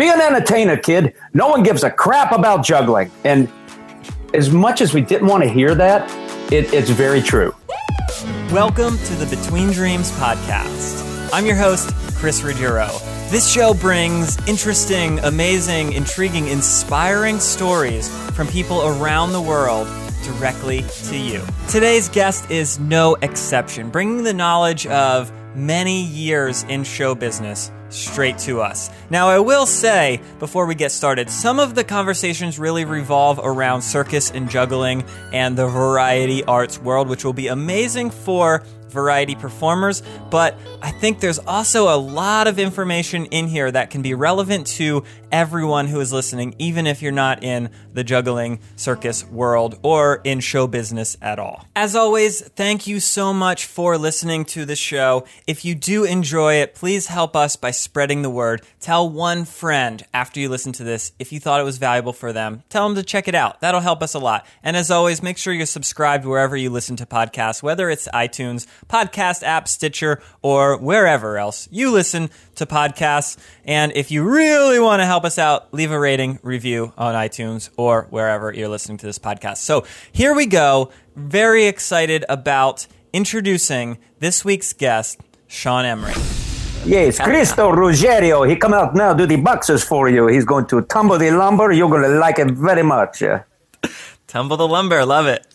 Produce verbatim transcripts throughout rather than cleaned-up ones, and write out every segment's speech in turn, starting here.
Be an entertainer, kid. No one gives a crap about juggling. And as much as we didn't want to hear that, it, it's very true. Welcome to the Between Dreams podcast. I'm your host, Chris Ruggiero. This show brings interesting, amazing, intriguing, inspiring stories from people around the world directly to you. Today's guest is no exception, bringing the knowledge of many years in show business straight to us. Now, I will say, before we get started, some of the conversations really revolve around circus and juggling and the variety arts world, which will be amazing for variety performers, but I think there's also a lot of information in here that can be relevant to everyone who is listening, even if you're not in the juggling circus world or in show business at all. As always, thank you so much for listening to the show. If you do enjoy it, please help us by spreading the word. Tell one friend after you listen to this if you thought it was valuable for them. Tell them to check it out. That'll help us a lot. And as always, make sure you're subscribed wherever you listen to podcasts, whether it's iTunes, podcast app, Stitcher, or wherever else you listen to podcasts. And if you really want to help us out, leave a rating, review on iTunes or wherever you're listening to this podcast. So here we go. Very excited about introducing this week's guest, Sean Emery. Yes, Cristo Ruggiero. He come out now, do the boxes for you. He's going to tumble the lumber. You're going to like it very much. Tumble the lumber. Love it.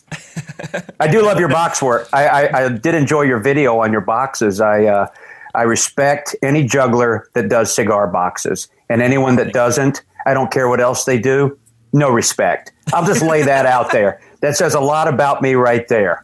I do love your box work. I, I, I did enjoy your video on your boxes. I uh, I respect any juggler that does cigar boxes. And anyone that doesn't, I don't care what else they do, no respect. I'll just lay that out there. That says a lot about me right there.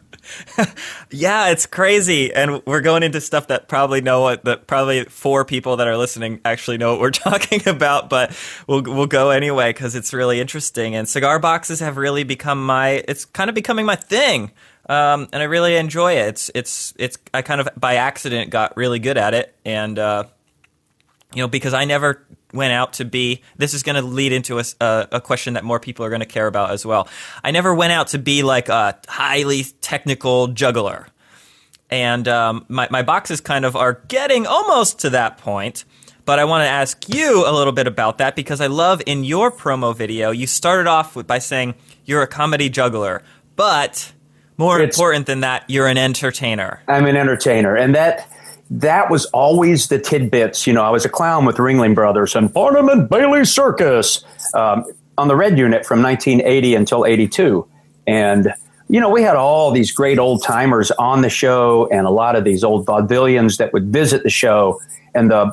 Yeah, it's crazy. And we're going into stuff that probably know what, that probably four people that are listening actually know what we're talking about, but we'll we'll go anyway because it's really interesting. And cigar boxes have really become my, it's kind of becoming my thing. Um, and I really enjoy it. It's, it's, it's, I kind of by accident got really good at it. And, uh, you know, because I never went out to be, this is going to lead into a, a, a question that more people are going to care about as well. I never went out to be like a highly technical juggler. And um, my, my boxes kind of are getting almost to that point. But I want to ask you a little bit about that because I love in your promo video, you started off with, by saying you're a comedy juggler. But more it's, important than that, you're an entertainer. I'm an entertainer. And that... That was always the tidbits. You know, I was a clown with Ringling Brothers and Barnum and Bailey Circus um, on the Red Unit from nineteen eighty until eighty-two. And, you know, we had all these great old timers on the show and a lot of these old vaudevillians that would visit the show. And the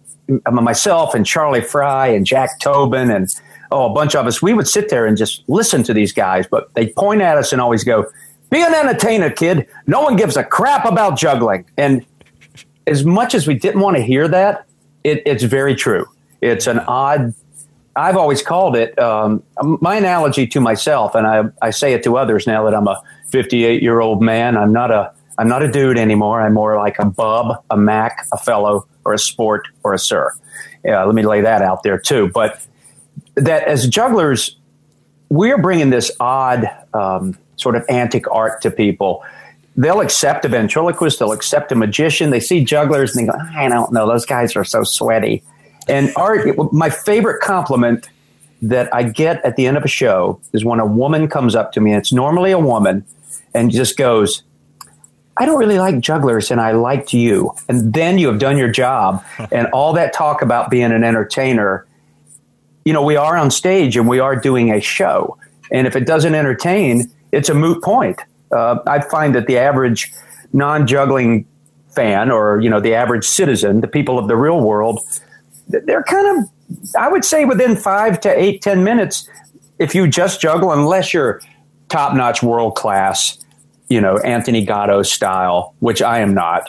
myself and Charlie Fry and Jack Tobin and, oh, a bunch of us, we would sit there and just listen to these guys. But they'd point at us and always go, be an entertainer, kid. No one gives a crap about juggling. And as much as we didn't want to hear that, it, it's very true. It's an odd, I've always called it, um, my analogy to myself, and I, I say it to others now that I'm a fifty-eight-year-old man. I'm not a I'm not a dude anymore. I'm more like a bub, a mac, a fellow, or a sport, or a sir. Yeah, let me lay that out there too. But that as jugglers, we're bringing this odd um, sort of antic art to people. They'll accept a ventriloquist. They'll accept a magician. They see jugglers and they go, I don't know. Those guys are so sweaty. And art, it, my favorite compliment that I get at the end of a show is when a woman comes up to me, and it's normally a woman, and just goes, I don't really like jugglers, and I liked you. And then you have done your job. And all that talk about being an entertainer, you know, we are on stage and we are doing a show. And if it doesn't entertain, it's a moot point. Uh, I find that the average non-juggling fan or, you know, the average citizen, the people of the real world, they're kind of, I would say within five to eight, ten minutes, if you just juggle, unless you're top-notch world-class, you know, Anthony Gatto style, which I am not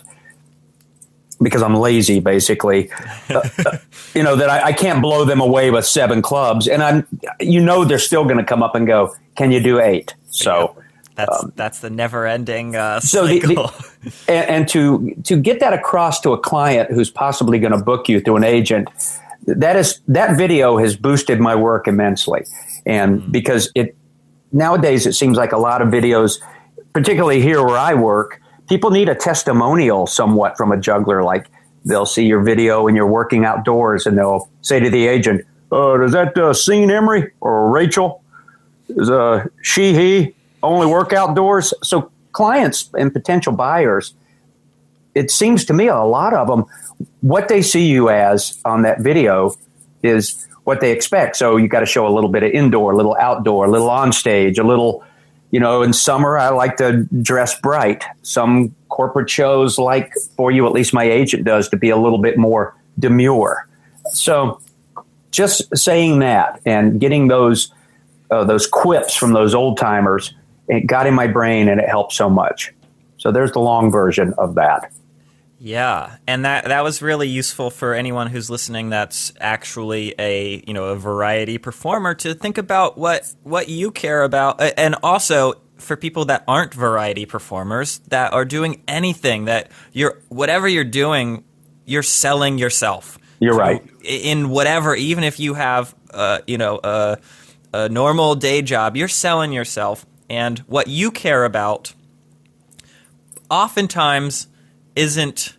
because I'm lazy, basically, uh, you know, that I, I can't blow them away with seven clubs. And I'm, you know, they're still going to come up and go, can you do eight? So... That's um, that's the never-ending uh, so cycle. The, the, and, and to to get that across to a client who's possibly going to book you through an agent, that is that video has boosted my work immensely. And mm. because it nowadays it seems like a lot of videos, particularly here where I work, people need a testimonial somewhat from a juggler. Like they'll see your video and you're working outdoors, and they'll say to the agent, uh, is that uh, Sean Emery or Rachel? Is uh, she, he only work outdoors? So clients and potential buyers, it seems to me a lot of them, what they see you as on that video is what they expect. So you got to show a little bit of indoor, a little outdoor, a little on stage, a little, you know, in summer, I like to dress bright. Some corporate shows like for you, at least my agent does, to be a little bit more demure. So just saying that and getting those uh, those quips from those old timers, it got in my brain and it helped so much. So there's the long version of that. Yeah, and that that was really useful for anyone who's listening that's actually a, you know, a variety performer, to think about what what you care about, and also for people that aren't variety performers, that are doing anything, that you're whatever you're doing, you're selling yourself. You're so right. In whatever, even if you have uh, you know, a, a normal day job, you're selling yourself, and what you care about oftentimes isn't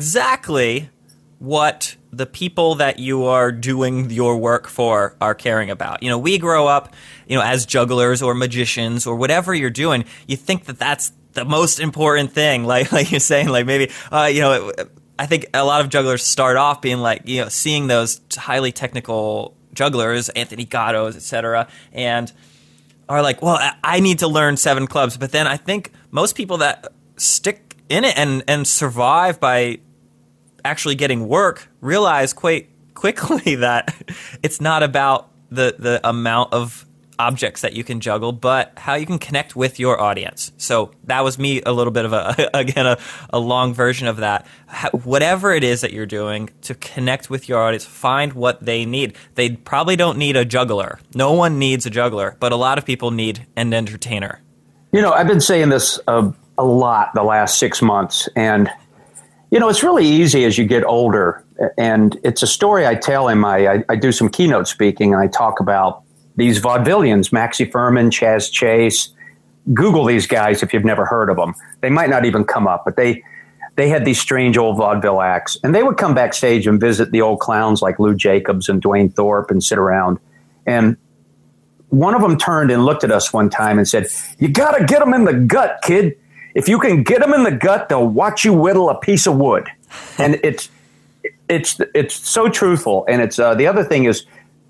exactly what the people that you are doing your work for are caring about. You know, we grow up, you know, as jugglers or magicians or whatever you're doing, you think that that's the most important thing. Like, like you're saying, like maybe, uh, you know, I think a lot of jugglers start off being like, you know, seeing those highly technical jugglers, Anthony Gattos, et cetera, and are like, well, I need to learn seven clubs. But then I think most people that stick in it and, and survive by actually getting work realize quite quickly that it's not about the, the amount of objects that you can juggle, but how you can connect with your audience. So that was me a little bit of a, again, a, a long version of that. How, whatever it is that you're doing to connect with your audience, find what they need. They probably don't need a juggler. No one needs a juggler, but a lot of people need an entertainer. You know, I've been saying this uh, a lot the last six months. And, you know, it's really easy as you get older. And it's a story I tell in my, I, I do some keynote speaking, and I talk about these vaudevillians, Maxie Furman, Chaz Chase. Google these guys if you've never heard of them. They might not even come up, but they, they had these strange old vaudeville acts. And they would come backstage and visit the old clowns like Lou Jacobs and Dwayne Thorpe and sit around. And one of them turned and looked at us one time and said, "You got to get them in the gut, kid. If you can get them in the gut, they'll watch you whittle a piece of wood." And it's it's it's so truthful. And it's uh, the other thing is,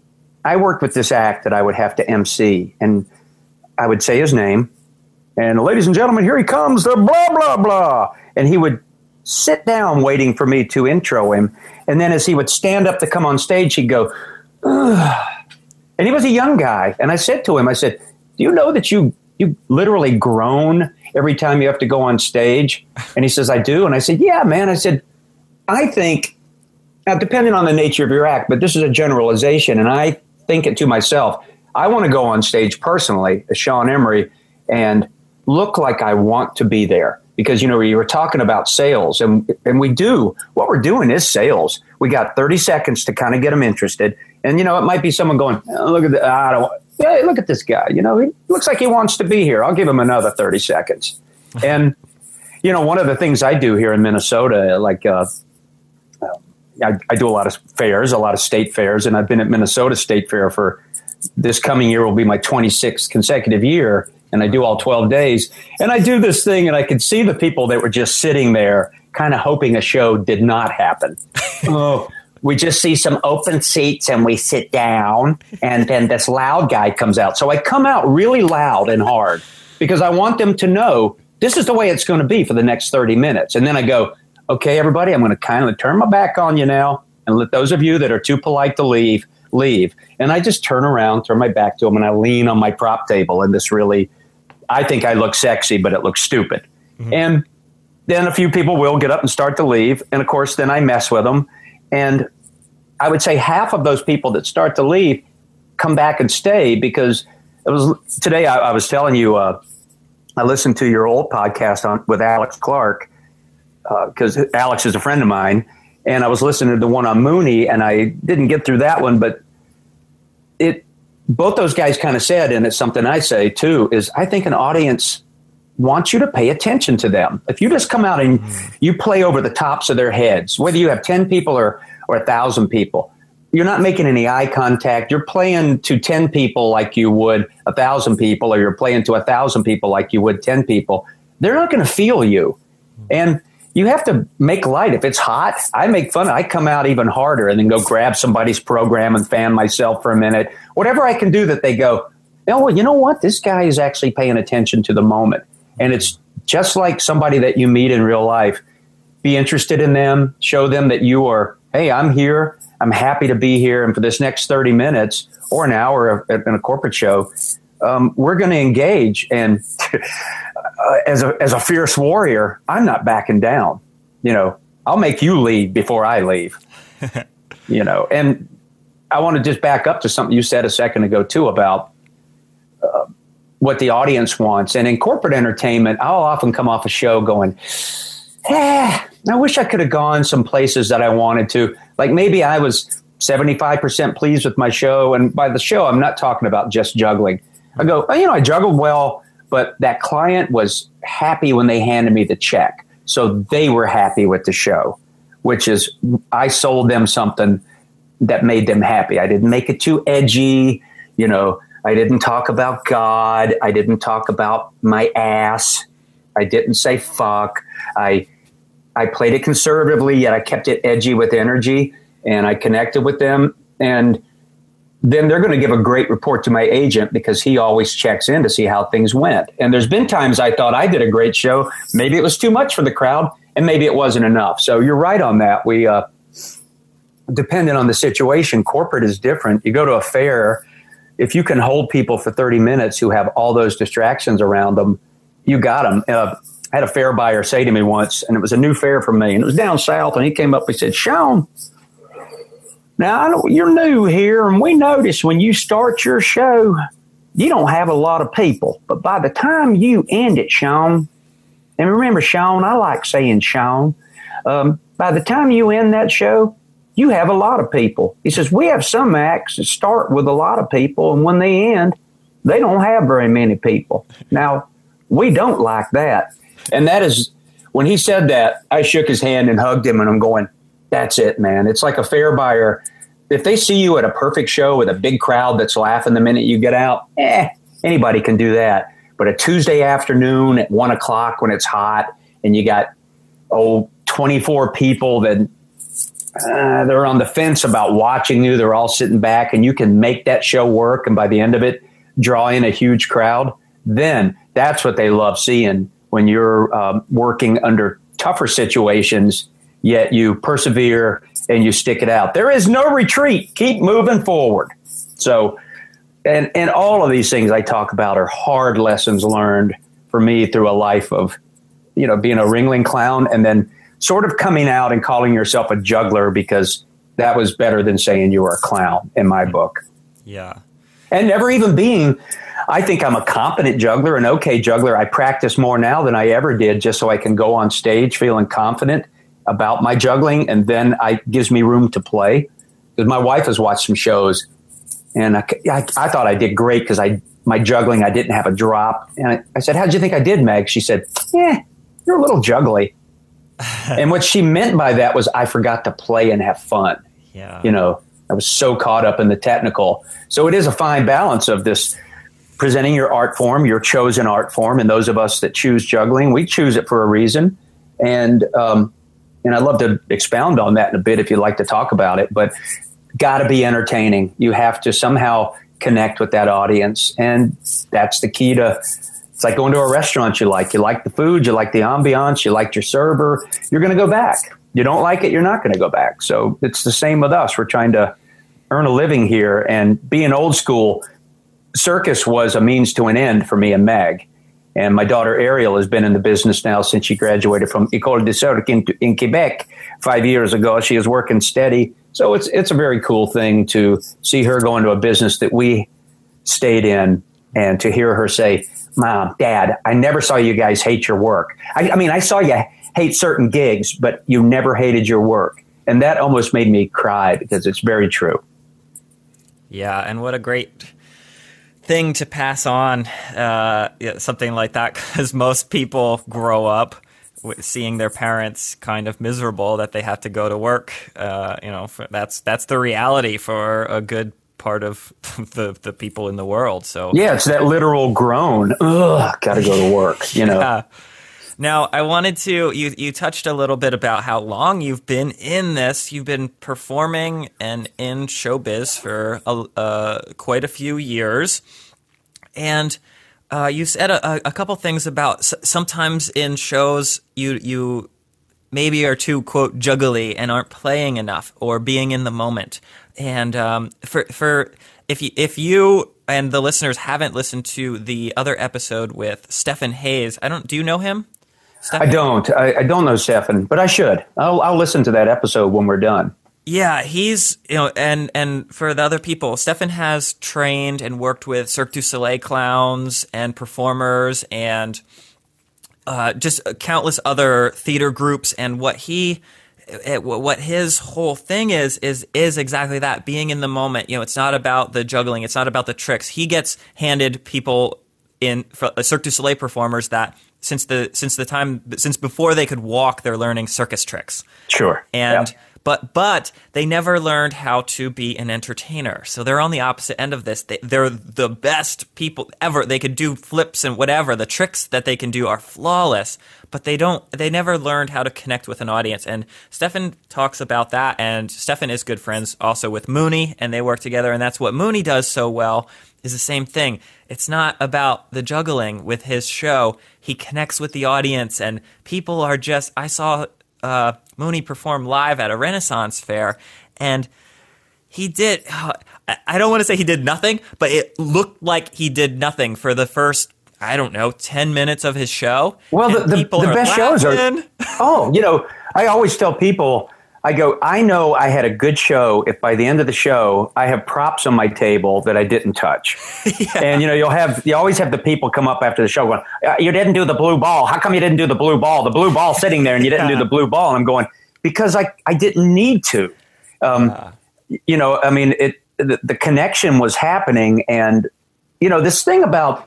I worked with this act that I would have to M C, and I would say his name, and ladies and gentlemen, here he comes, the blah blah blah, and he would sit down waiting for me to intro him, and then as he would stand up to come on stage, he'd go, ugh. And he was a young guy, and I said to him, I said, "Do you know that you you literally groan every time you have to go on stage?" And he says, "I do." And I said, "Yeah, man." I said, "I think, now depending on the nature of your act, but this is a generalization, and I think it to myself, I want to go on stage personally as Sean Emery and look like I want to be there." Because, you know, you were talking about sales, and and we do. What we're doing is sales. We got thirty seconds to kind of get them interested. And, you know, it might be someone going, oh, look at the, I don't, hey, look at this guy. You know, he looks like he wants to be here. I'll give him another thirty seconds. And, you know, one of the things I do here in Minnesota, like uh, I, I do a lot of fairs, a lot of state fairs, and I've been at Minnesota State Fair for this coming year will be my twenty-sixth consecutive year. And I do all twelve days. And I do this thing, and I could see the people that were just sitting there kind of hoping a show did not happen. Oh, we just see some open seats, and we sit down, and then this loud guy comes out. So I come out really loud and hard because I want them to know this is the way it's going to be for the next thirty minutes. And then I go, okay, everybody, I'm going to kind of turn my back on you now and let those of you that are too polite to leave, leave. And I just turn around, turn my back to them, and I lean on my prop table in this really, I think I look sexy, but it looks stupid. Mm-hmm. And then a few people will get up and start to leave. And of course, then I mess with them. And I would say half of those people that start to leave come back and stay, because it was today I, I was telling you, uh, I listened to your old podcast on with Alex Clark, because uh, Alex is a friend of mine. And I was listening to the one on Mooney, and I didn't get through that one, but it, both those guys kind of said, and it's something I say too, is I think an audience wants you to pay attention to them. If you just come out and mm-hmm. you play over the tops of their heads, whether you have ten people or, or a thousand people, you're not making any eye contact. You're playing to ten people like you would a thousand people, or you're playing to a thousand people like you would ten people. They're not going to feel you. And you have to make light. If it's hot, I make fun. I come out even harder and then go grab somebody's program and fan myself for a minute. Whatever I can do that they go, oh, well, you know what? This guy is actually paying attention to the moment. And it's just like somebody that you meet in real life. Be interested in them. Show them that you are, hey, I'm here. I'm happy to be here. And for this next thirty minutes or an hour in a corporate show, um, we're going to engage. And uh, as a as a fierce warrior, I'm not backing down. You know, I'll make you leave before I leave. You know, and I want to just back up to something you said a second ago, too, about uh, what the audience wants. And in corporate entertainment, I'll often come off a show going, eh, I wish I could have gone some places that I wanted to. Like maybe I was seventy-five percent pleased with my show. And by the show, I'm not talking about just juggling. I go, oh, you know, I juggled well, but that client was happy when they handed me the check. So they were happy with the show, which is I sold them something that made them happy. I didn't make it too edgy. You know, I didn't talk about God. I didn't talk about my ass. I didn't say fuck. I I played it conservatively, yet I kept it edgy with energy, and I connected with them. And then they're going to give a great report to my agent because he always checks in to see how things went. And there's been times I thought I did a great show. Maybe it was too much for the crowd, and maybe it wasn't enough. So you're right on that. We, uh, depending on the situation, corporate is different. You go to a fair, if you can hold people for thirty minutes who have all those distractions around them, you got them. Uh, I had a fair buyer say to me once, and it was a new fair for me, and it was down south, and he came up and he said, Sean, now I know you're new here, and we notice when you start your show, you don't have a lot of people. But by the time you end it, Sean, and remember, Sean, I like saying Sean, um, by the time you end that show, you have a lot of people. He says, we have some acts that start with a lot of people, and when they end, they don't have very many people. Now, we don't like that. And that is, when he said that, I shook his hand and hugged him, and I'm going, that's it, man. It's like a fair buyer. If they see you at a perfect show with a big crowd that's laughing the minute you get out, eh, anybody can do that. But a Tuesday afternoon at one o'clock when it's hot and you got, oh, twenty-four people that uh, they're on the fence about watching you. They're all sitting back, and you can make that show work. And by the end of it, draw in a huge crowd. Then that's what they love seeing when you're um, working under tougher situations, yet you persevere and you stick it out. There is no retreat. Keep moving forward. So, and, and all of these things I talk about are hard lessons learned for me through a life of, you know, being a Ringling Clown and then sort of coming out and calling yourself a juggler, because that was better than saying you were a clown in my book. Yeah. And never even being, I think I'm a competent juggler, an okay juggler. I practice more now than I ever did just so I can go on stage feeling confident about my juggling, and then it gives me room to play. Because my wife has watched some shows, and I, I, I thought I did great because I my juggling, I didn't have a drop. And I, I said, how'd you think I did, Meg? She said, yeah, you're a little juggly. And what she meant by that was I forgot to play and have fun. Yeah. You know, I was so caught up in the technical. So it is a fine balance of this presenting your art form, your chosen art form. And those of us that choose juggling, we choose it for a reason. And, um, and I'd love to expound on that in a bit if you'd like to talk about it, but got to be entertaining. You have to somehow connect with that audience. And that's the key to, it's like going to a restaurant you like. You like the food, you like the ambiance, you liked your server, you're going to go back. You don't like it, you're not going to go back. So it's the same with us. We're trying to earn a living here, and being old school, circus was a means to an end for me and Meg. And my daughter Ariel has been in the business now since she graduated from École de Cirque in, in Quebec five years ago. She is working steady. So it's it's a very cool thing to see her go into a business that we stayed in, and to hear her say, Mom, Dad, I never saw you guys hate your work. I, I mean, I saw you hate certain gigs, but you never hated your work. And that almost made me cry, because it's very true. Yeah, and what a great thing to pass on, uh, something like that, because most people grow up w- seeing their parents kind of miserable that they have to go to work. Uh, you know, for, that's that's the reality for a good part of the the people in the world. So yeah, it's that literal groan. Ugh, got to go to work. You know. Yeah. Now, I wanted to, you, you touched a little bit about how long you've been in this. You've been performing and in showbiz for a, uh, quite a few years. And uh, you said a, a couple things about s- sometimes in shows you you maybe are too, quote, juggly and aren't playing enough or being in the moment. And um, for for if you, if you and the listeners haven't listened to the other episode with Stephen Hayes, I don't, do you know him? Stephen? I don't. I, I don't know Stephen, but I should. I'll, I'll listen to that episode when we're done. Yeah, he's, you know, and, and for the other people, Stephen has trained and worked with Cirque du Soleil clowns and performers and uh, just countless other theater groups. And what he, it, what his whole thing is, is, is exactly that, being in the moment. You know, it's not about the juggling. It's not about the tricks. He gets handed people in Cirque du Soleil performers that since the since the time since before they could walk, they're learning circus tricks. Sure. And yep. but but they never learned how to be an entertainer. So they're on the opposite end of this. They, they're the best people ever. They could do flips and whatever. The tricks that they can do are flawless, but they don't. They never learned how to connect with an audience. And Stephen talks about that. And Stephen is good friends also with Mooney, and they work together. And that's what Mooney does so well. Is the same thing. It's not about the juggling with his show. He connects with the audience, and people are just. I saw uh, Mooney perform live at a Renaissance fair, and he did. Uh, I don't want to say he did nothing, but it looked like he did nothing for the first, I don't know, ten minutes of his show. Well, the, the, the best shows are. Oh, you know, I always tell people. I go, I know I had a good show if by the end of the show I have props on my table that I didn't touch. Yeah. And, you know, you'll have, you always have the people come up after the show going, you didn't do the blue ball. How come you didn't do the blue ball? The blue ball sitting there and you didn't yeah. do the blue ball. And I'm going, because I, I didn't need to. Um, yeah. You know, I mean, it the, the connection was happening. And, you know, this thing about,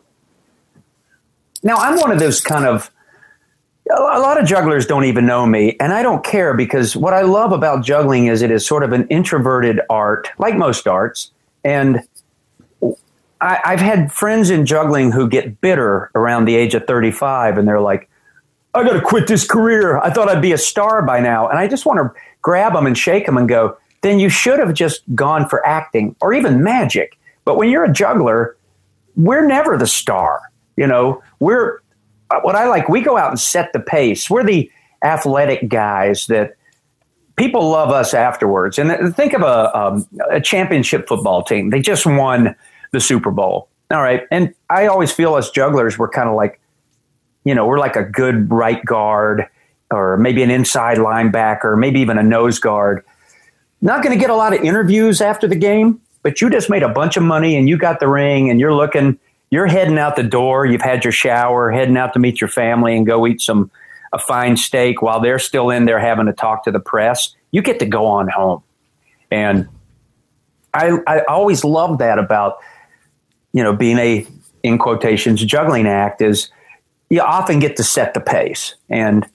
now I'm one of those kind of, a lot of jugglers don't even know me, and I don't care because what I love about juggling is it is sort of an introverted art, like most arts. And I, I've had friends in juggling who get bitter around the age of thirty-five, and they're like, I got to quit this career. I thought I'd be a star by now. And I just want to grab them and shake them and go, then you should have just gone for acting or even magic. But when you're a juggler, we're never the star. You know, we're what I like, we go out and set the pace. We're the athletic guys that people love us afterwards. And think of a, um, a championship football team. They just won the Super Bowl. All right. And I always feel us jugglers, we're kind of like, you know, we're like a good right guard or maybe an inside linebacker, maybe even a nose guard. Not going to get a lot of interviews after the game, but you just made a bunch of money and you got the ring and you're looking – you're heading out the door. You've had your shower, heading out to meet your family and go eat some a fine steak while they're still in there having to talk to the press. You get to go on home. And I, I always love that about, you know, being a, in quotations, juggling act is you often get to set the pace. And,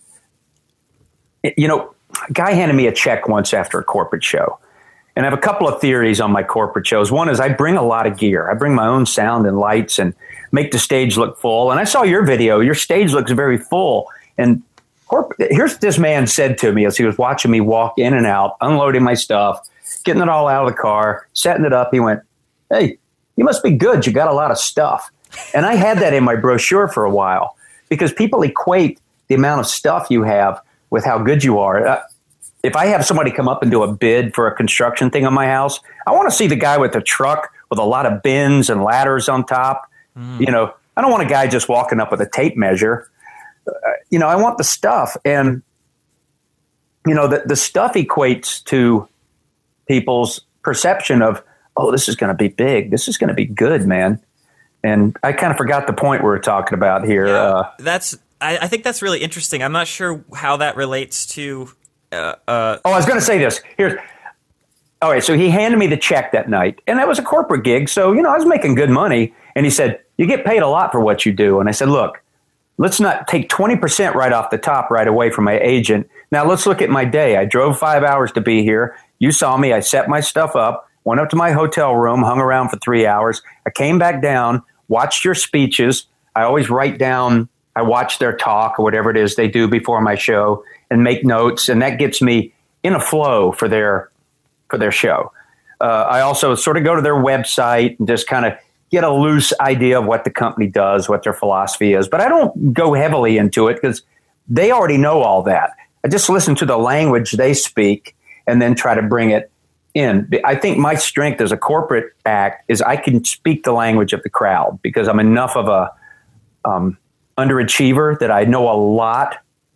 you know, a guy handed me a check once after a corporate show. And I have a couple of theories on my corporate shows. One is I bring a lot of gear. I bring my own sound and lights and make the stage look full. And I saw your video. Your stage looks very full. And corporate, here's what this man said to me as he was watching me walk in and out, unloading my stuff, getting it all out of the car, setting it up. He went, hey, you must be good. You got a lot of stuff. And I had that in my brochure for a while because people equate the amount of stuff you have with how good you are. Uh, If I have somebody come up and do a bid for a construction thing on my house, I want to see the guy with the truck with a lot of bins and ladders on top. Mm. You know, I don't want a guy just walking up with a tape measure. Uh, you know, I want the stuff. And, you know, the, the stuff equates to people's perception of, oh, this is going to be big. This is going to be good, man. And I kind of forgot the point we were talking about here. Yeah, uh, that's I, I think that's really interesting. I'm not sure how that relates to... Uh, uh, oh, I was going to say this. Here's, all right, so he handed me the check that night, and that was a corporate gig, so, you know, I was making good money. And he said, you get paid a lot for what you do. And I said, look, let's not take twenty percent right off the top right away from my agent. Now let's look at my day. I drove five hours to be here. You saw me. I set my stuff up, went up to my hotel room, hung around for three hours. I came back down, watched your speeches. I always write down, I watch their talk or whatever it is they do before my show and make notes. And that gets me in a flow for their, for their show. Uh, I also sort of go to their website and just kind of get a loose idea of what the company does, what their philosophy is. But I don't go heavily into it because they already know all that. I just listen to the language they speak and then try to bring it in. I think my strength as a corporate act is I can speak the language of the crowd because I'm enough of a um, underachiever that I know a lot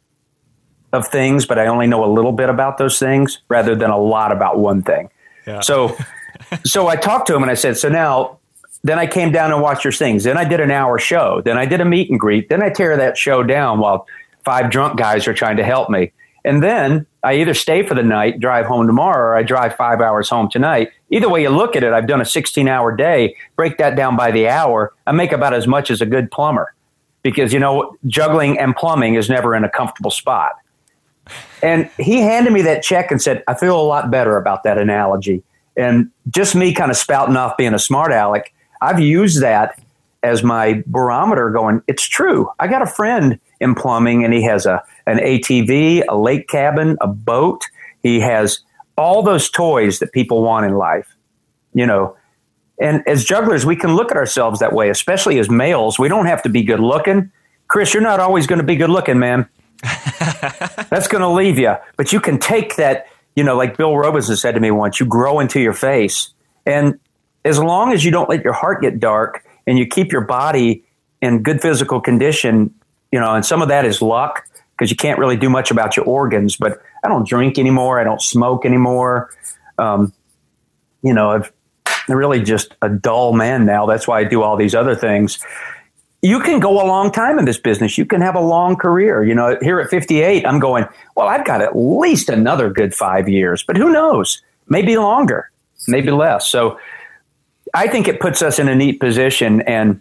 of things, but I only know a little bit about those things rather than a lot about one thing. Yeah. So, so I talked to him and I said, so now, then I came down and watched your things. Then I did an hour show. Then I did a meet and greet. Then I tear that show down while five drunk guys are trying to help me. And then I either stay for the night, drive home tomorrow, or I drive five hours home tonight. Either way you look at it, I've done a sixteen-hour day. Break that down by the hour. I make about as much as a good plumber because, you know, juggling and plumbing is never in a comfortable spot. And he handed me that check and said, I feel a lot better about that analogy. And just me kind of spouting off being a smart aleck, I've used that as my barometer going, it's true. I got a friend in plumbing and he has a an A T V, a lake cabin, a boat. He has all those toys that people want in life, you know. And as jugglers, we can look at ourselves that way, especially as males. We don't have to be good looking. Chris, you're not always going to be good looking, man. That's going to leave you. But you can take that, you know, like Bill Robinson said to me once, you grow into your face. And as long as you don't let your heart get dark and you keep your body in good physical condition, you know, and some of that is luck because you can't really do much about your organs, but I don't drink anymore. I don't smoke anymore. Um, you know, I've, I'm really just a dull man now. That's why I do all these other things. You can go a long time in this business. You can have a long career. You know, here at fifty-eight, I'm going, well, I've got at least another good five years, but who knows? Maybe longer, maybe less. So I think it puts us in a neat position. And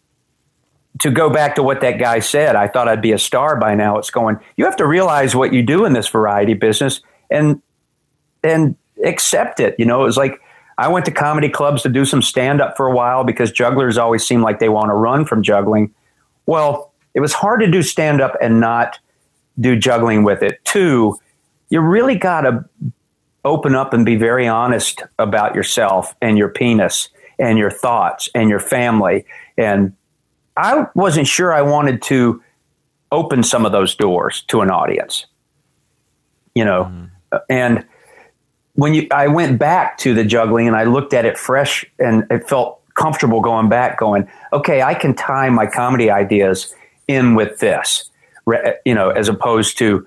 to go back to what that guy said, I thought I'd be a star by now. It's going, you have to realize what you do in this variety business and, and accept it. You know, it was like, I went to comedy clubs to do some stand-up for a while because jugglers always seem like they want to run from juggling. Well, it was hard to do stand-up and not do juggling with it. Two, you really got to open up and be very honest about yourself and your penis and your thoughts and your family. And I wasn't sure I wanted to open some of those doors to an audience, you know, mm-hmm. and when you, I went back to the juggling and I looked at it fresh and it felt comfortable going back going, okay, I can tie my comedy ideas in with this, you know, as opposed to,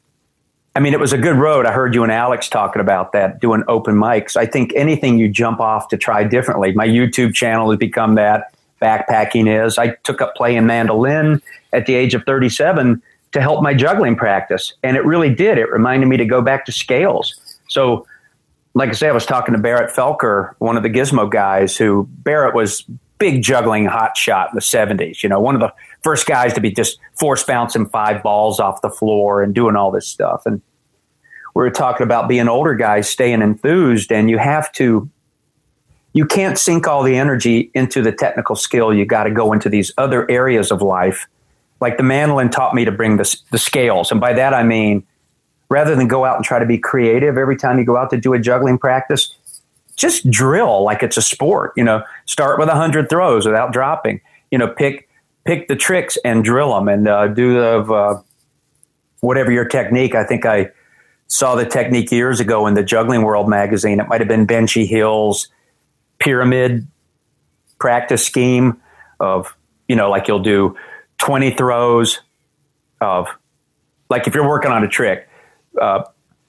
I mean, it was a good road. I heard you and Alex talking about that, doing open mics. I think anything you jump off to try differently. My YouTube channel has become that. Backpacking is. I took up playing mandolin at the age of thirty-seven to help my juggling practice. And it really did. It reminded me to go back to scales. So, like I say, I was talking to Barrett Felker, one of the Gizmo guys, who Barrett was big juggling hot shot in the seventies. You know, one of the first guys to be just force bouncing five balls off the floor and doing all this stuff. And we were talking about being older guys staying enthused, and you have to, you can't sink all the energy into the technical skill. You got to go into these other areas of life. Like the mandolin taught me to bring the, the scales. And by that, I mean, rather than go out and try to be creative every time you go out to do a juggling practice, just drill like it's a sport. You know, start with a hundred throws without dropping. You know, pick pick the tricks and drill them, and uh, do the uh, whatever your technique. I think I saw the technique years ago in the Juggling World magazine. It might have been Benchy Hill's pyramid practice scheme of, you know, like you'll do twenty throws of, like if you're working on a trick. Uh,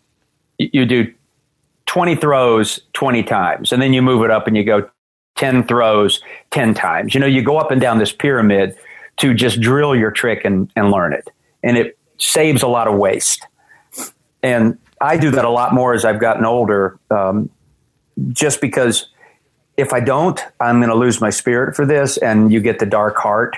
you do twenty throws twenty times, and then you move it up and you go ten throws ten times. You know, you go up and down this pyramid to just drill your trick and, and learn it. And it saves a lot of waste. And I do that a lot more as I've gotten older, um, just because if I don't, I'm going to lose my spirit for this, and you get the dark heart.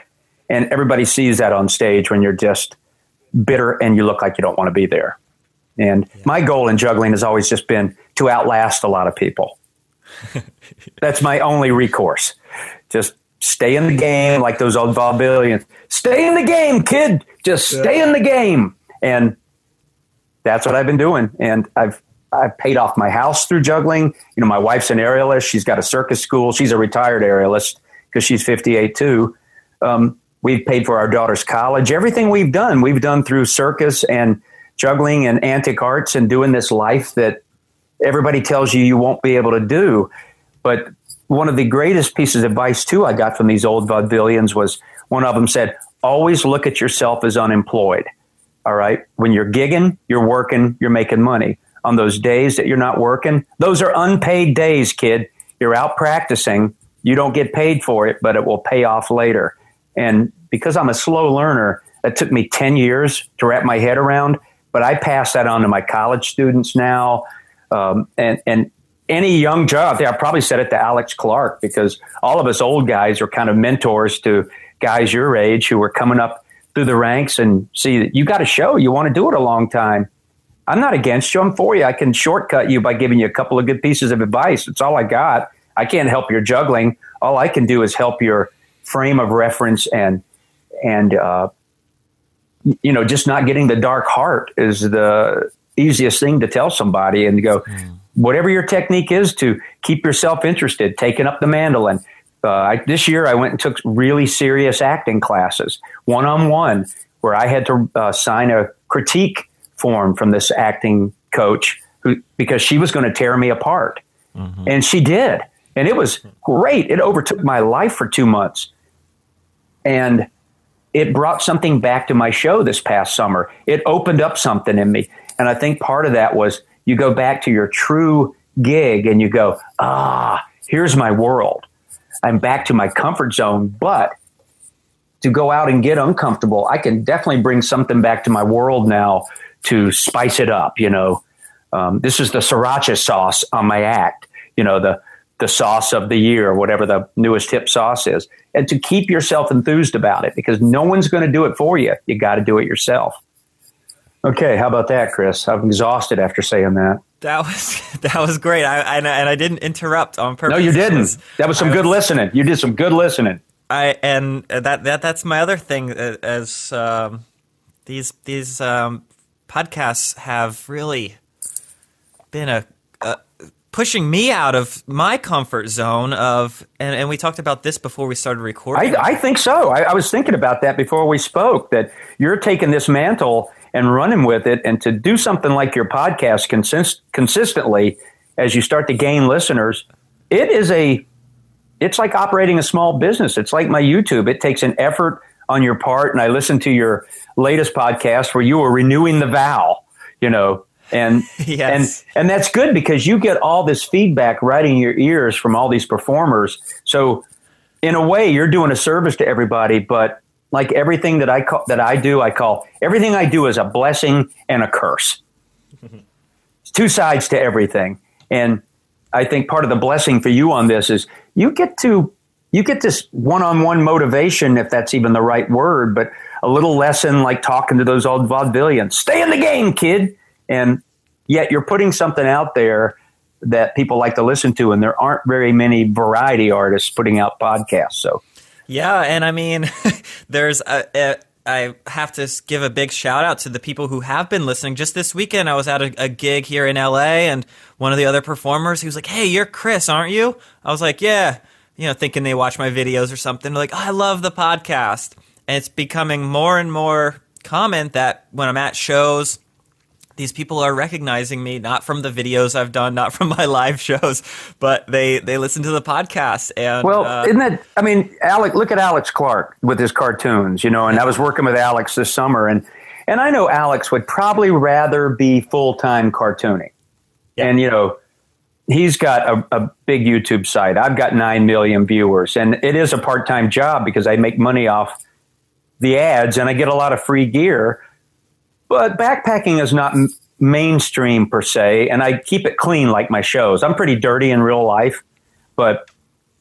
And everybody sees that on stage when you're just bitter and you look like you don't want to be there. And yeah. my goal in juggling has always just been to outlast a lot of people. That's my only recourse. Just stay in the game like those old vaudevillians. Stay in the game, kid. Just stay yeah. in the game. And that's what I've been doing. And I've I've paid off my house through juggling. You know, my wife's an aerialist. She's got a circus school. She's a retired aerialist because she's fifty-eight too. Um, we've paid for our daughter's college. Everything we've done, we've done through circus and juggling and antic arts and doing this life that everybody tells you you won't be able to do. But one of the greatest pieces of advice, too, I got from these old vaudevillians was one of them said, always look at yourself as unemployed. All right. When you're gigging, you're working, you're making money. On those days that you're not working, those are unpaid days, kid. You're out practicing. You don't get paid for it, but it will pay off later. And because I'm a slow learner, it took me ten years to wrap my head around, but I pass that on to my college students now. Um, and, and any young job out there, I probably said it to Alex Clark, because all of us old guys are kind of mentors to guys your age who are coming up through the ranks and see that you got to show you want to do it a long time. I'm not against you. I'm for you. I can shortcut you by giving you a couple of good pieces of advice. It's all I got. I can't help your juggling. All I can do is help your frame of reference and, and, uh, you know, just not getting the dark heart is the easiest thing to tell somebody, and to go, mm. whatever your technique is to keep yourself interested, taking up the mandolin. Uh, I, this year I went and took really serious acting classes, one-on-one, where I had to uh, sign a critique form from this acting coach who, because she was going to tear me apart. Mm-hmm. And she did. And it was great. It overtook my life for two months. And it brought something back to my show this past summer. It opened up something in me. And I think part of that was you go back to your true gig and you go, ah, here's my world. I'm back to my comfort zone. But to go out and get uncomfortable, I can definitely bring something back to my world now to spice it up. You know, um, this is the sriracha sauce on my act, you know, the, the sauce of the year, whatever the newest hip sauce is, and to keep yourself enthused about it, because no one's going to do it for you. You got to do it yourself. Okay. How about that, Chris? I'm exhausted after saying that. That was, that was great. I, I and I didn't interrupt on purpose. No, you didn't. That was some good listening. You did some good listening. I, and that, that, that's my other thing, as, um, these, these, um, podcasts have really been a, a pushing me out of my comfort zone of, and, and we talked about this before we started recording. I, I think so. I, I was thinking about that before we spoke, that you're taking this mantle and running with it, and to do something like your podcast consist, consistently as you start to gain listeners, it is a, it's like operating a small business. It's like my YouTube. It takes an effort on your part. And I listened to your latest podcast where you were renewing the vow, you know, and, yes. and, and that's good because you get all this feedback right in your ears from all these performers. So in a way you're doing a service to everybody, but like everything that I call, that I do, I call everything I do is a blessing and a curse. It's two sides to everything. And I think part of the blessing for you on this is you get to, you get this one-on-one motivation, if that's even the right word, but a little lesson like talking to those old vaudevillians. Stay in the game, kid. And yet you're putting something out there that people like to listen to, and there aren't very many variety artists putting out podcasts. So, yeah, and I mean, there's a, a, I have to give a big shout out to the people who have been listening. Just this weekend, I was at a, a gig here in L A, and one of the other performers, he was like, "Hey, you're Chris, aren't you?" I was like, "Yeah." You know, thinking they watch my videos or something. They're like, oh, I love the podcast. And it's becoming more and more common that when I'm at shows, these people are recognizing me, not from the videos I've done, not from my live shows, but they, they listen to the podcast. And well, uh, isn't that, I mean, Alex, look at Alex Clark with his cartoons, you know, and I was working with Alex this summer, and, and I know Alex would probably rather be full-time cartooning. Yeah. And, you know, he's got a, a big YouTube site. I've got nine million viewers, and it is a part-time job because I make money off the ads and I get a lot of free gear. But backpacking is not m- mainstream per se, and I keep it clean like my shows. I'm pretty dirty in real life, but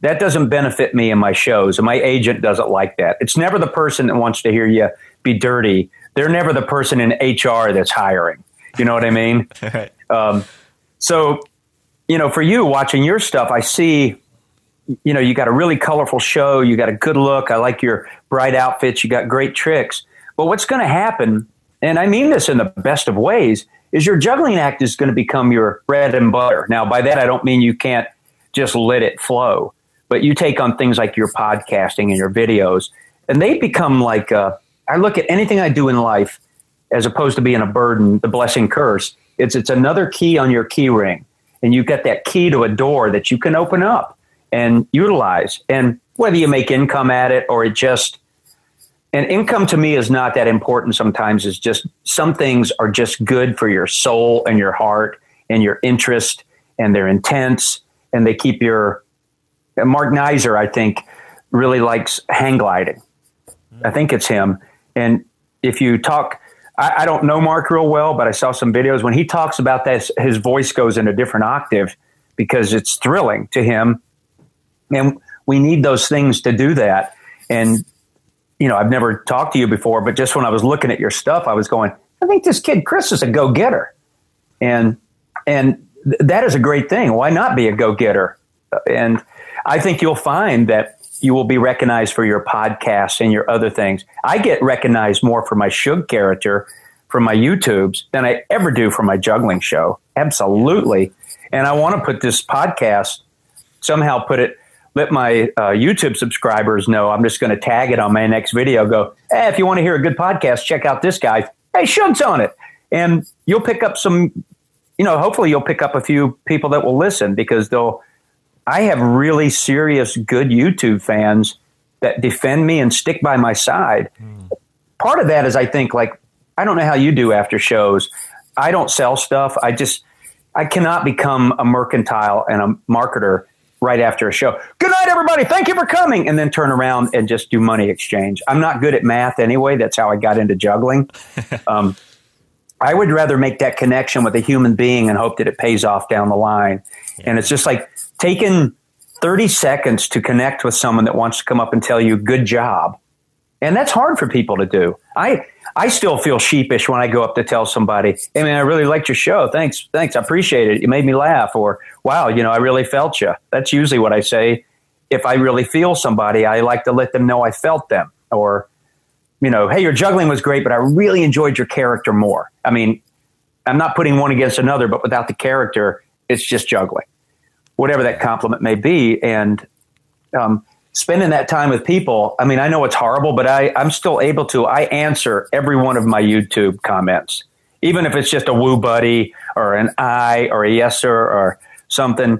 that doesn't benefit me in my shows. And my agent doesn't like that. It's never the person that wants to hear you be dirty. They're never the person in H R that's hiring. You know what I mean? Right. Um, so, you know, for you watching your stuff, I see, you know, you got a really colorful show. You got a good look. I like your bright outfits. You got great tricks. But what's going to happen, and I mean this in the best of ways, is your juggling act is going to become your bread and butter. Now, by that, I don't mean you can't just let it flow, but you take on things like your podcasting and your videos, and they become like, uh, I look at anything I do in life as opposed to being a burden, the blessing curse. It's, it's another key on your key ring, and you get that key to a door that you can open up and utilize. And whether you make income at it or it just, and income to me is not that important sometimes. It's just some things are just good for your soul and your heart and your interest, and they're intense, and they keep your, Mark Neiser, I think, really likes hang gliding. I think it's him. And if you talk, I, I don't know Mark real well, but I saw some videos. When he talks about this, his voice goes in a different octave because it's thrilling to him. And we need those things to do that. And you know, I've never talked to you before, but just when I was looking at your stuff, I was going, I think this kid, Chris, is a go-getter. And and th- that is a great thing. Why not be a go-getter? And I think you'll find that you will be recognized for your podcasts and your other things. I get recognized more for my Shug character from my YouTubes than I ever do for my juggling show. Absolutely. And I want to put this podcast, somehow put it, let my uh, YouTube subscribers know. I'm just going to tag it on my next video. Go, hey, if you want to hear a good podcast, check out this guy. Hey, Shug's on it. And you'll pick up some, you know, hopefully you'll pick up a few people that will listen, because they'll, I have really serious, good YouTube fans that defend me and stick by my side. Mm. Part of that is, I think, like, I don't know how you do after shows. I don't sell stuff. I just, I cannot become a mercantile and a marketer right after a show. Good night, everybody. Thank you for coming. And then turn around and just do money exchange. I'm not good at math anyway. That's how I got into juggling. um, I would rather make that connection with a human being and hope that it pays off down the line. Yeah. And it's just like taking thirty seconds to connect with someone that wants to come up and tell you good job. And that's hard for people to do. I I still feel sheepish when I go up to tell somebody, hey, man, I really liked your show. Thanks. Thanks. I appreciate it. You made me laugh. Or, wow, you know, I really felt you. That's usually what I say. If I really feel somebody, I like to let them know I felt them. Or, you know, hey, your juggling was great, but I really enjoyed your character more. I mean, I'm not putting one against another, but without the character, it's just juggling, whatever that compliment may be. And um, spending that time with people, I mean, I know it's horrible, but I, I'm still able to, I answer every one of my YouTube comments, even if it's just a woo buddy or an I or a yes sir or something.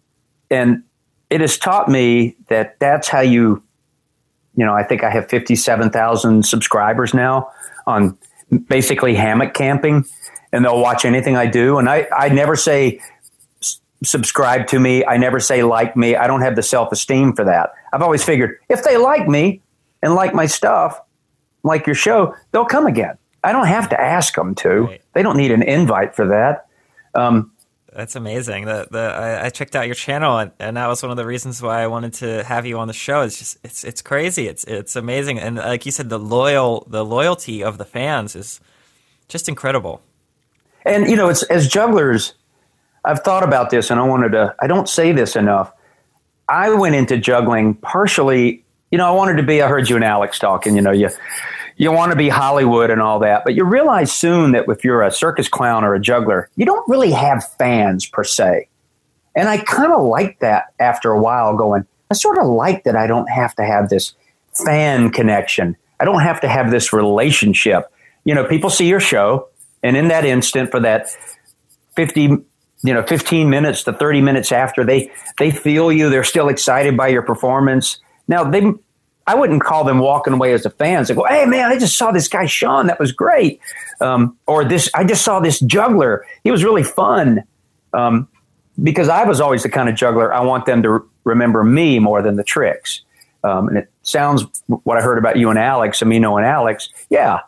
And it has taught me that that's how you, you know, I think I have fifty-seven thousand subscribers now on basically hammock camping, and they'll watch anything I do. And I, I never say subscribe to me. I never say like me. I don't have the self-esteem for that. I've always figured if they like me and like my stuff, like your show, they'll come again. I don't have to ask them to. Right. They don't need an invite for that. Um, That's amazing. The the I, I checked out your channel, and, and that was one of the reasons why I wanted to have you on the show. It's just it's it's crazy. It's it's amazing, and like you said, the loyal the loyalty of the fans is just incredible. And you know, it's as jugglers, I've thought about this, and I wanted to. I don't say this enough. I went into juggling partially. You know, I wanted to be. I heard you and Alex talking. You know, you. You want to be Hollywood and all that, but you realize soon that if you're a circus clown or a juggler, you don't really have fans per se. And I kind of like that after a while going, I sort of like that I don't have to have this fan connection. I don't have to have this relationship. You know, people see your show, and in that instant for that fifty, you know, fifteen minutes to thirty minutes after, they, they feel you, they're still excited by your performance. Now, they I wouldn't call them walking away as the fans. They go, hey, man, I just saw this guy, Sean. That was great. Um, or this, I just saw this juggler. He was really fun. Um, because I was always the kind of juggler, I want them to re- remember me more than the tricks. Um, and it sounds what I heard about you and Alex, Amino and Alex. Yeah.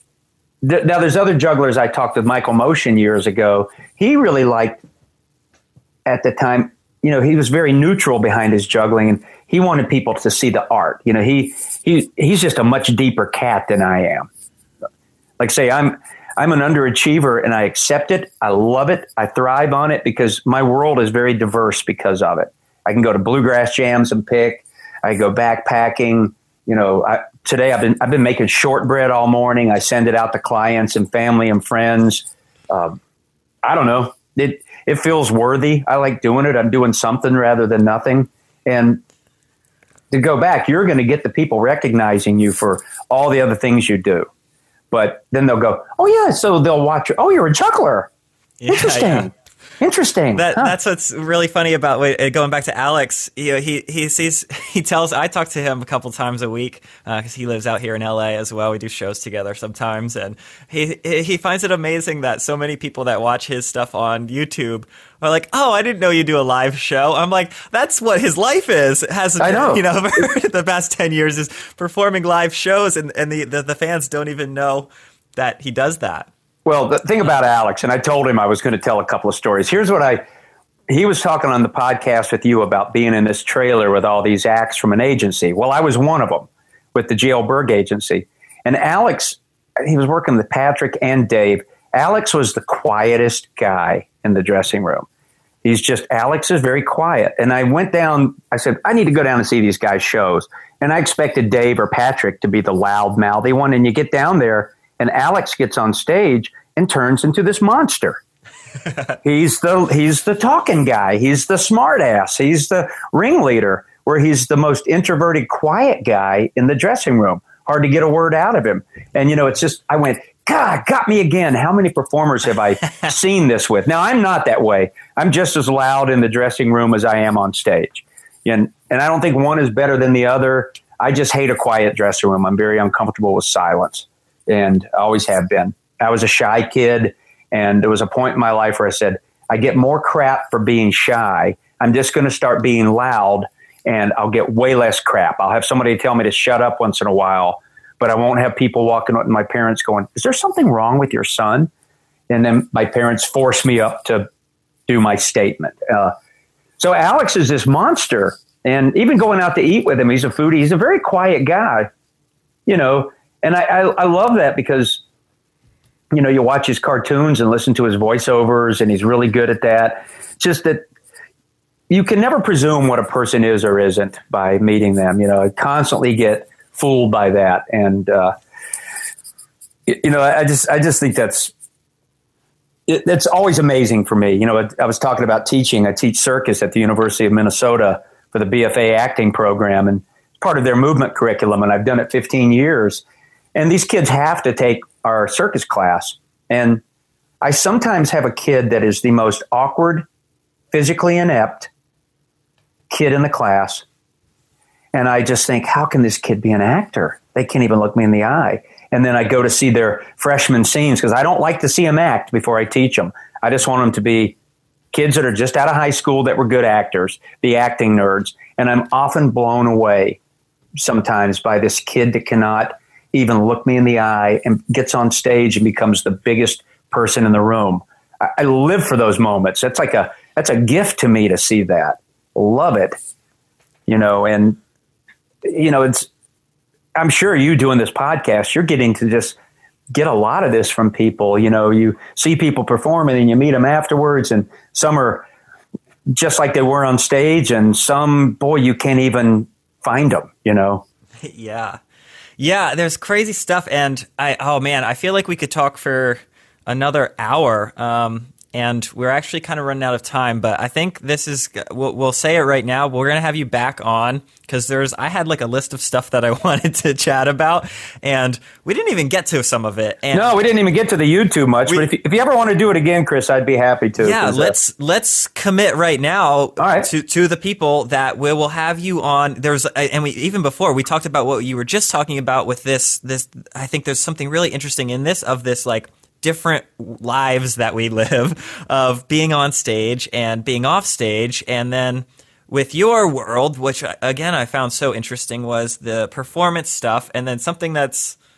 Th- now, there's other jugglers. I talked with Michael Motion years ago. He really liked, at the time, you know, he was very neutral behind his juggling, and he wanted people to see the art. You know, he he he's just a much deeper cat than I am. Like say, I'm I'm an underachiever, and I accept it. I love it. I thrive on it because my world is very diverse because of it. I can go to bluegrass jams and pick. I go backpacking. You know, I, today I've been I've been making shortbread all morning. I send it out to clients and family and friends. Uh, I don't know. It it feels worthy. I like doing it. I'm doing something rather than nothing. And to go back, you're going to get the people recognizing you for all the other things you do. But then they'll go, oh, yeah. So they'll watch. Oh, you're a juggler. Yeah, Interesting. Yeah. Interesting. That, huh. That's what's really funny about wait, going back to Alex. You know, he he sees he tells. I talk to him a couple times a week because uh, he lives out here in L A as well. We do shows together sometimes, and he he finds it amazing that so many people that watch his stuff on YouTube are like, "Oh, I didn't know you do a live show." I'm like, "That's what his life is." Has I know. You know, for the past ten years is performing live shows, and and the, the the fans don't even know that he does that. Well, the thing about Alex, and I told him I was going to tell a couple of stories. Here's what I, he was talking on the podcast with you about being in this trailer with all these acts from an agency. Well, I was one of them with the G L Berg agency. And Alex, he was working with Patrick and Dave. Alex was the quietest guy in the dressing room. He's just, Alex is very quiet. And I went down, I said, I need to go down and see these guys' shows. And I expected Dave or Patrick to be the loud, mouthy one. And you get down there, and Alex gets on stage and turns into this monster. he's the he's the talking guy. He's the smart ass. He's the ringleader, where he's the most introverted, quiet guy in the dressing room. Hard to get a word out of him. And, you know, it's just, I went, God, got me again. How many performers have I seen this with? Now, I'm not that way. I'm just as loud in the dressing room as I am on stage. And, and I don't think one is better than the other. I just hate a quiet dressing room. I'm very uncomfortable with silence. And I always have been. I was a shy kid, and there was a point in my life where I said, I get more crap for being shy. I'm just going to start being loud, and I'll get way less crap. I'll have somebody tell me to shut up once in a while, but I won't have people walking up to my parents going, is there something wrong with your son? And then my parents force me up to do my statement. Uh, so Alex is this monster, and even going out to eat with him, he's a foodie. He's a very quiet guy, you know. And I, I, I love that because, you know, you watch his cartoons and listen to his voiceovers, and he's really good at that. Just that you can never presume what a person is or isn't by meeting them. You know, I constantly get fooled by that. And, uh, you know, I just I just think that's it, that's always amazing for me. You know, I was talking about teaching. I teach circus at the University of Minnesota for the B F A acting program, and part of their movement curriculum, and I've done it fifteen years. And these kids have to take our circus class. And I sometimes have a kid that is the most awkward, physically inept kid in the class. And I just think, how can this kid be an actor? They can't even look me in the eye. And then I go to see their freshman scenes because I don't like to see them act before I teach them. I just want them to be kids that are just out of high school that were good actors, the acting nerds. And I'm often blown away sometimes by this kid that cannot even look me in the eye and gets on stage and becomes the biggest person in the room. I, I live for those moments. That's like a, that's a gift to me to see that. Love it. You know, and, you know, it's, I'm sure you doing this podcast, you're getting to just get a lot of this from people. You know, you see people performing and you meet them afterwards, and some are just like they were on stage, and some, boy, you can't even find them, you know? Yeah. Yeah, there's crazy stuff, and I oh man, I feel like we could talk for another hour, um, and we're actually kind of running out of time. But I think this is we'll, we'll say it right now. We're gonna have you back on because there's I had like a list of stuff that I wanted to chat about, and we didn't even get to some of it. And no, we didn't even get to the YouTube much. We, but if you, if you ever want to do it again, Chris, I'd be happy to. Yeah, let's uh, let's commit right now all right. to to the people that we will have you on. There's and we even before we talked about what you were just talking about with this this. I think there's something really interesting in this of this like different lives that we live of being on stage and being off stage, and then with your world, which again I found so interesting, was the performance stuff, and then something that's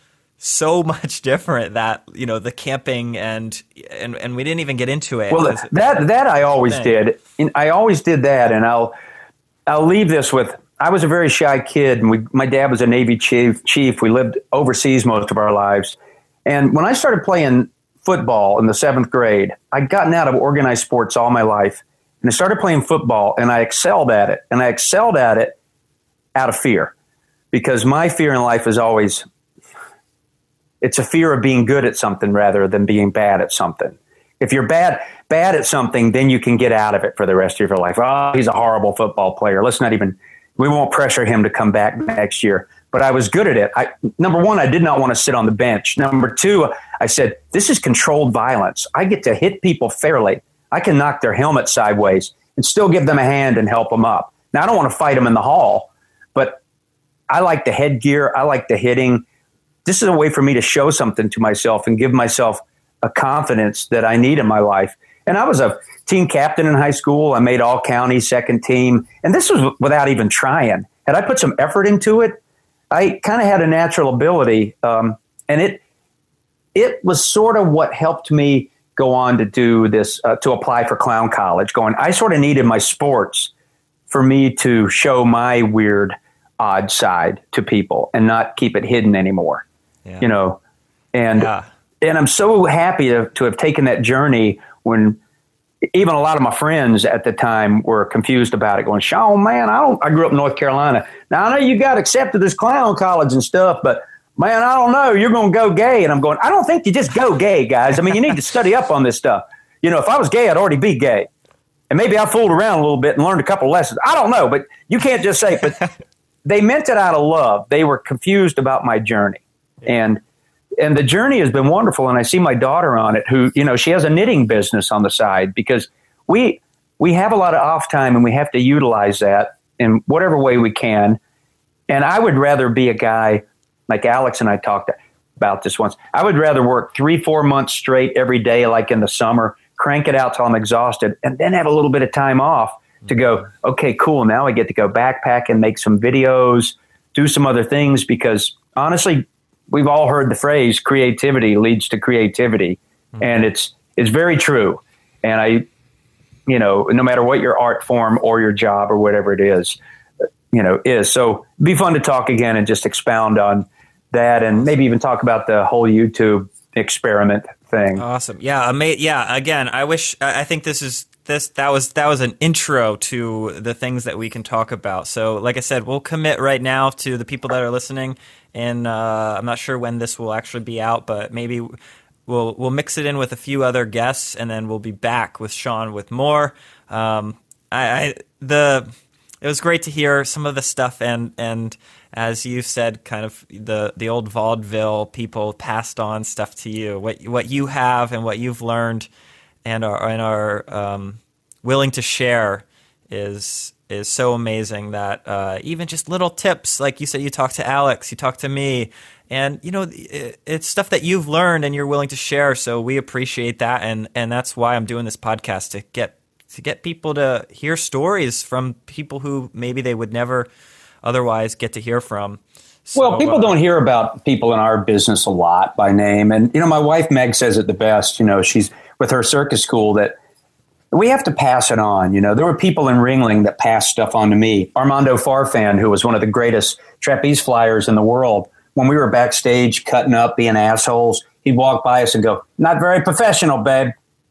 so much different that, you know, the camping and and, and we didn't even get into it. Well, that that I always did. I always did that, and I'll I'll leave this with. I was a very shy kid, and we, my dad was a Navy chief. Chief. We lived overseas most of our lives, and when I started playing football in the seventh grade, I'd gotten out of organized sports all my life, and I started playing football, and I excelled at it, and I excelled at it out of fear, because my fear in life is always, it's a fear of being good at something rather than being bad at something. If you're bad bad at something, then you can get out of it for the rest of your life. Oh, he's a horrible football player. Let's not even, we won't pressure him to come back next year. But I was good at it. I, number one, I did not want to sit on the bench. Number two, I said, this is controlled violence. I get to hit people fairly. I can knock their helmet sideways and still give them a hand and help them up. Now, I don't want to fight them in the hall, but I like the headgear. I like the hitting. This is a way for me to show something to myself and give myself a confidence that I need in my life. And I was a team captain in high school. I made all county second team. And this was without even trying. Had I put some effort into it, I kind of had a natural ability. Um, and it it was sort of what helped me go on to do this, uh, to apply for clown college. Going, I sort of needed my sports for me to show my weird, odd side to people and not keep it hidden anymore. Yeah. You know, and yeah. and I'm so happy to, to have taken that journey when even a lot of my friends at the time were confused about it, going, Sean, man, I don't, I grew up in North Carolina. Now I know you got accepted as clown college and stuff, but man, I don't know, you're going to go gay. And I'm going, I don't think you just go gay, guys. I mean, you need to study up on this stuff. You know, if I was gay, I'd already be gay. And maybe I fooled around a little bit and learned a couple of lessons. I don't know, but you can't just say, but they meant it out of love. They were confused about my journey. And And the journey has been wonderful, and I see my daughter on it who, you know, she has a knitting business on the side because we we have a lot of off time and we have to utilize that in whatever way we can. And I would rather be a guy like Alex and I talked about this once. I would rather work three, four months straight every day, like in the summer, crank it out till I'm exhausted, and then have a little bit of time off to go, okay, cool, now I get to go backpack and make some videos, do some other things, because honestly, we've all heard the phrase creativity leads to creativity. Mm-hmm. And it's, it's very true. And I, you know, no matter what your art form or your job or whatever it is, you know, is. So it'd be fun to talk again and just expound on that and maybe even talk about the whole YouTube experiment thing. Awesome. Yeah. Ama- yeah. Again, I wish, I think this is, this, that was, that was an intro to the things that we can talk about. So like I said, we'll commit right now to the people that are listening. And uh, I'm not sure when this will actually be out, but maybe we'll we'll mix it in with a few other guests, and then we'll be back with Sean with more. Um, I, I the it was great to hear some of the stuff, and and as you said, kind of the the old vaudeville people passed on stuff to you, what what you have and what you've learned, and are and are um, willing to share is. is so amazing that uh, even just little tips, like you said, you talk to Alex, you talk to me, and you know it, it's stuff that you've learned and you're willing to share. So we appreciate that, and and that's why I'm doing this podcast, to get to get people to hear stories from people who maybe they would never otherwise get to hear from. So, well, people uh, don't hear about people in our business a lot by name, and you know, my wife Meg says it the best. You know, she's with her circus school that. We have to pass it on. You know, there were people in Ringling that passed stuff on to me. Armando Farfan, who was one of the greatest trapeze flyers in the world, when we were backstage cutting up, being assholes, he'd walk by us and go, not very professional, babe.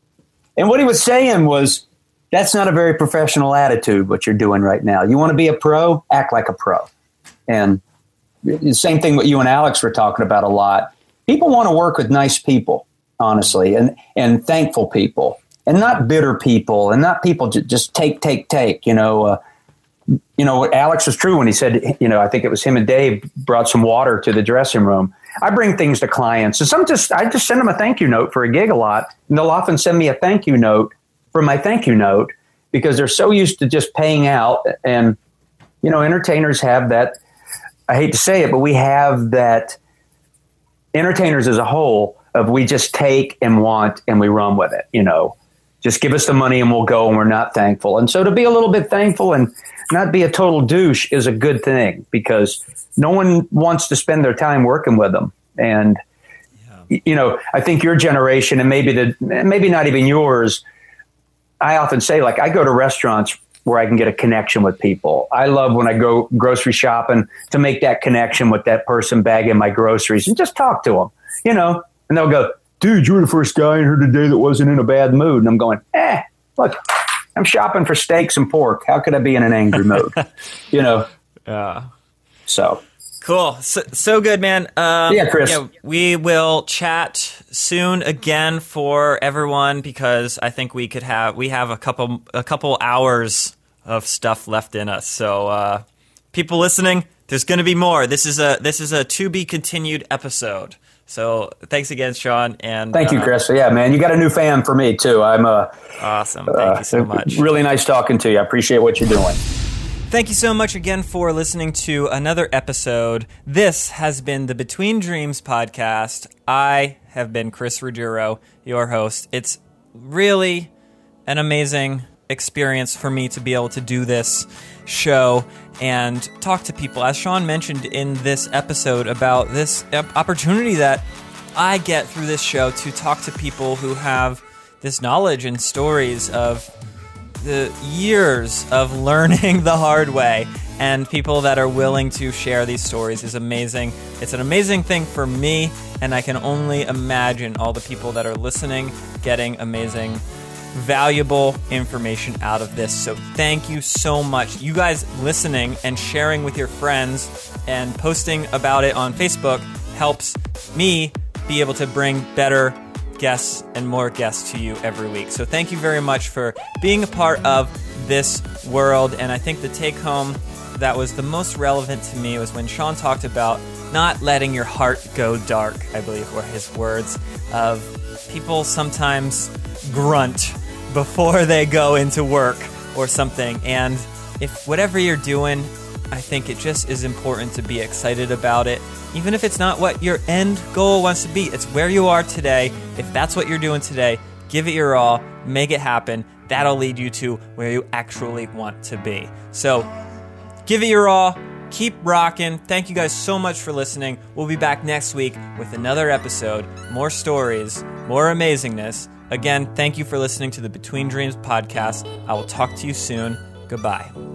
And what he was saying was, that's not a very professional attitude, what you're doing right now. You want to be a pro? Act like a pro. And the same thing what you and Alex were talking about a lot. People want to work with nice people, honestly, and, and thankful people. And not bitter people, and not people j- just take, take, take. You know, uh, you know. Alex was true when he said, you know, I think it was him and Dave brought some water to the dressing room. I bring things to clients, and some just I just send them a thank you note for a gig a lot, and they'll often send me a thank you note for my thank you note because they're so used to just paying out. And you know, entertainers have that. I hate to say it, but we have that. Entertainers as a whole, of we just take and want and we run with it. You know. Just give us the money and we'll go, and we're not thankful. And so to be a little bit thankful and not be a total douche is a good thing, because no one wants to spend their time working with them. And, yeah. you know, I think your generation and maybe the, maybe not even yours, I often say, like, I go to restaurants where I can get a connection with people. I love when I go grocery shopping to make that connection with that person bagging my groceries and just talk to them, you know, and they'll go, dude, you're the first guy in here today that wasn't in a bad mood. And I'm going, eh, look, I'm shopping for steaks and pork. How could I be in an angry mood? You know? Yeah. So. Cool. So, so good, man. Um, yeah, Chris. Yeah, we will chat soon again for everyone because I think we could have we have a couple a couple hours of stuff left in us. So, uh, people listening, there's going to be more. This is a this is a to be continued episode. So, thanks again, Sean. And thank you, uh, Chris. Yeah, man, you got a new fan for me too. I'm uh, awesome. Thank uh, you so much. Really nice talking to you. I appreciate what you're doing. Thank you so much again for listening to another episode. This has been the Between Dreams podcast. I have been Chris Ruggiero, your host. It's really an amazing experience for me to be able to do this show and talk to people. As Sean mentioned in this episode about this opportunity that I get through this show to talk to people who have this knowledge and stories of the years of learning the hard way, and people that are willing to share these stories is amazing. It's an amazing thing for me, and I can only imagine all the people that are listening getting amazing, valuable information out of this. So thank you so much. You guys listening and sharing with your friends and posting about it on Facebook helps me be able to bring better guests and more guests to you every week. So thank you very much for being a part of this world. And I think the take home that was the most relevant to me was when Sean talked about not letting your heart go dark, I believe were his words, of people sometimes grunt before they go into work or something. And if whatever you're doing, I think it just is important to be excited about it. Even if it's not what your end goal wants to be, it's where you are today. If that's what you're doing today, give it your all, make it happen. That'll lead you to where you actually want to be. So give it your all, keep rocking. Thank you guys so much for listening. We'll be back next week with another episode, more stories, more amazingness. Again, thank you for listening to the Between Dreams podcast. I will talk to you soon. Goodbye.